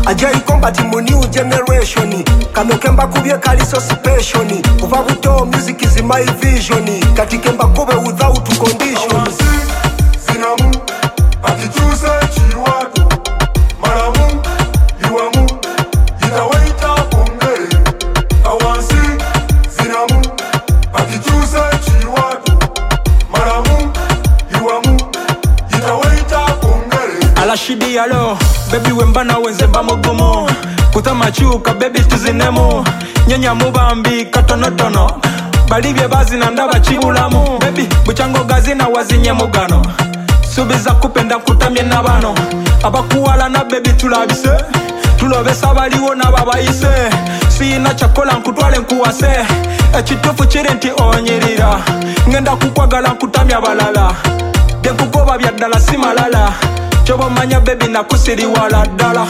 Ajay Combat mu new generation. Kano kemba kubye kaliso special. Kuva buto music is my vision. Kati kemba kobe without conditions. Sinamu atichuse chiwatu Maramu yuamu itawaita pongere Awansi Sinamu atichuse chiwatu Maramu yuamu itawaita pongere Alashidi yalo baby wembana wenzemba mugumu Kutamachuka baby tuzinemu Nyenya mubambi katonotono Balibye bazina ndaba chibulamu Baby buchango gazina wazinye mugano Subiza kupenda kutamye nabano Abakuwala na baby tulabise Tulobesa baliwo nababayise Sina chakola nkutwale nkuwase Ekitufu chiri nti onyirira Ngenda kukwagala nkutamya balala Denkugoba byaddala si malala Chobo manya baby nakusiriwala ddala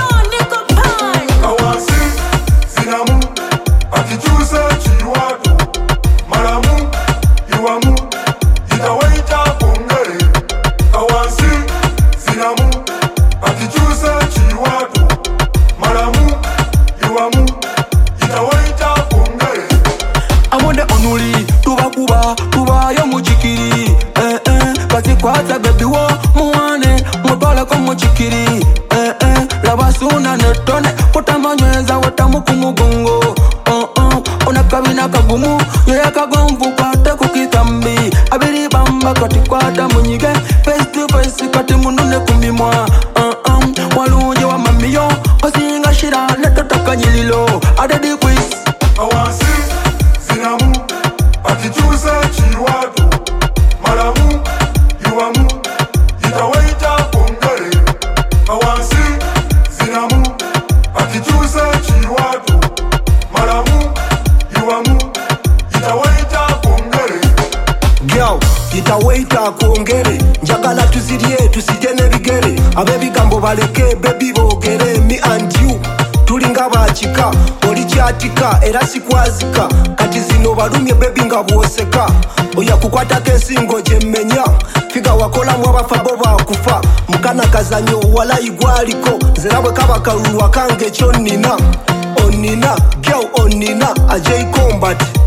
Awansi Sinamu atichuse chiwatu Maramu yuamu itawaita pongere Awansi Sinamu atichuse chiwatu Maramu yuamu itawaita pongere Amonde onuli tuba yo mujikiri Bati kwata baby wo muwane mutwale ko mujikiri Labasuna netone kutamanyweza watamu kumugongo Onakabina kagumu yeye kagomvu kwate kukitambi Abiri bamba kati kwata munyige face to face kati munune kumbimwa Walunje wa mamiyo osinga shira netotaka nyililo Adedi quiz Awansi Sinamu atichuse chiwatu Maramu yuamu itawaita pongere Awansi Sinamu atichuse chiwatu Maramu yuamu itawaita pongere Girl, itawaita kuongere Njagala tuzirie tusijene bigere Abebigambo baleke baby bogere Me and you tulinga bachika oli kyatika era sikwazika kati zino balumye baby nga bwoseka oya kukwata kesingo jemmenya figa wakola mu abafabo bakufa mukana kazanyo wala igwaliko zerabwe kabakalulwa kange kyonnina onina girl onina Ajay Combat